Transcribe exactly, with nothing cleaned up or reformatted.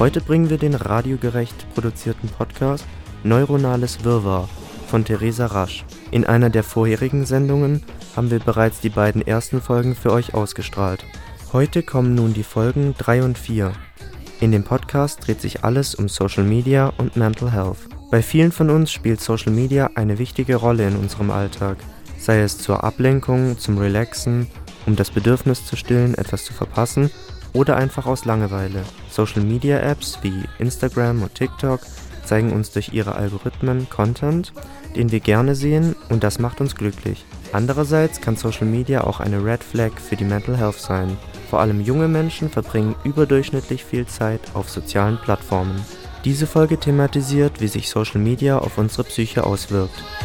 Heute bringen wir den radiogerecht produzierten Podcast Neuronales Wirrwarr von Theresa Rasch. In einer der vorherigen Sendungen haben wir bereits die beiden ersten Folgen für euch ausgestrahlt. Heute kommen nun die Folgen drei und vier. In dem Podcast dreht sich alles um Social Media und Mental Health. Bei vielen von uns spielt Social Media eine wichtige Rolle in unserem Alltag, sei es zur Ablenkung, zum Relaxen, um das Bedürfnis zu stillen, etwas zu verpassen oder einfach aus Langeweile. Social Media Apps wie Instagram und TikTok zeigen uns durch ihre Algorithmen Content, den wir gerne sehen, und das macht uns glücklich. Andererseits kann Social Media auch eine Red Flag für die Mental Health sein. Vor allem junge Menschen verbringen überdurchschnittlich viel Zeit auf sozialen Plattformen. Diese Folge thematisiert, wie sich Social Media auf unsere Psyche auswirkt.